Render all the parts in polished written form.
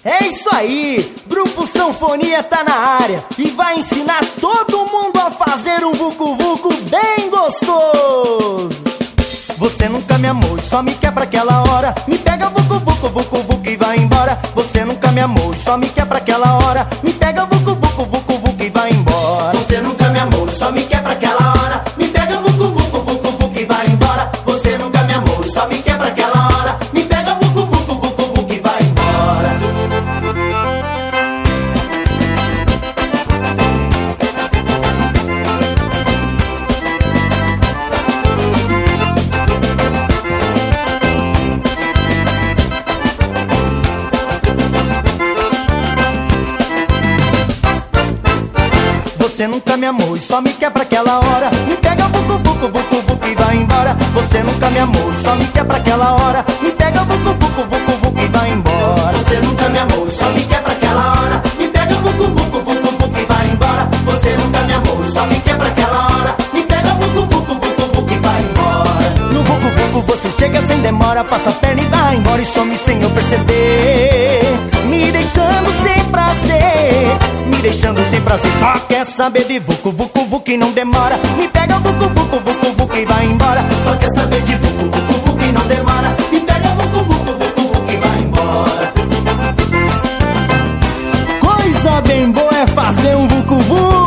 É isso aí, Grupo Sanfonia tá na área e vai ensinar todo mundo a fazer um vucu-vucu bem gostoso. Você nunca me amou e só me quer pra aquela hora. Me pega vucu-vucu, vucu-vucu e vai embora. Você nunca me amou e só me quer pra aquela hora. Me pega vucu-vucu, vucu-vucu e vai embora. Você nunca me amou e só me quer pra aquela hora. Me pega vucu-vucu, vucu-vucu e vai embora. Você nunca me amou e só me quer pra aquela hora. Me pega vucu-vucu, vucu-vucu e vai embora. Você nunca me amou e só me quer pra aquela hora. Me pega vucu-vucu, vucu-vucu e vai embora. Você nunca me amou e só me quer pra aquela hora. Me pega vucu-vucu, vucu-vucu e vai embora. Você nunca me amou e só me quer pra aquela hora. Me pega vucu-vucu, vucu-vucu e vai embora. Você nunca me amou e só me quer pra aquela hora. Me pega vucu-vucu, vucu-vucu e vai embora. No vucu-vucu você chega sem demora, passa a perna e vai embora e some sem eu perceber, me deixando sem prazer, me deixando sem prazer. Só quer saber de vucu-vucu-vucu e não demora. Me pega vucu-vucu, vucu-vucu e vai embora. Só quer saber de vucu-vucu-vucu e não demora. Me pega vucu-vucu, vucu-vucu e vai embora. Coisa bem boa é fazer um vucu-vucu.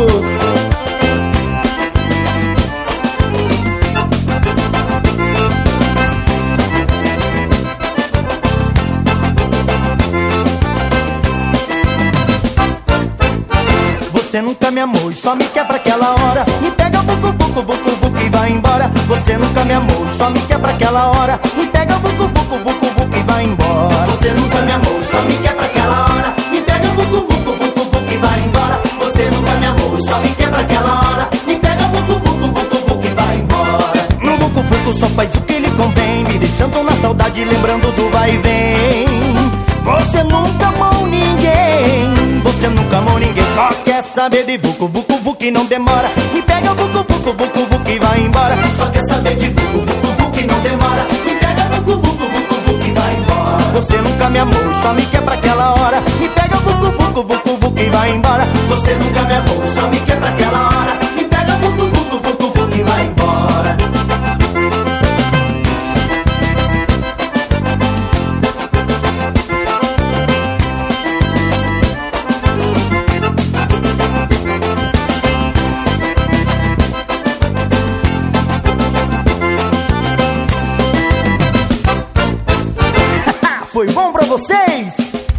Você nunca me amou e só me quer pra aquela hora. Me pega vucu-vucu, vucu-vucu e vai embora. Você nunca me amou e só me quer pra aquela hora. Me pega vucu-vucu, vucu-vucu e vai embora. Você nunca me amou e só me quer pra aquela hora. Me pega vucu-vucu, vucu-vucu e vai embora. Você nunca me amou e só me quer pra aquela hora. Me pega vucu-vucu, vucu-vucu e vai embora. No vucu-vucu só faz o que lhe convém, me deixando na saudade, lembrando do vai e vem. Você nunca amou ninguém, você nunca amou ninguém. Só quer saber de vucu-vucu-vucu e não demora. Me pega vucu-vucu, vucu-vucu e vai embora. Só quer saber de vucu-vucu-vucu e não demora. Me pega vucu-vucu, vucu-vucu e vai embora. Você nunca me amou, só me quer pra aquela hora. Me pega vucu-vucu, vucu-vucu e vai embora. Você nunca me amou, só me quer pra aquela hora. Me pega vucu-vucu, vucu-vucu e vai embora. Foi bom pra vocês?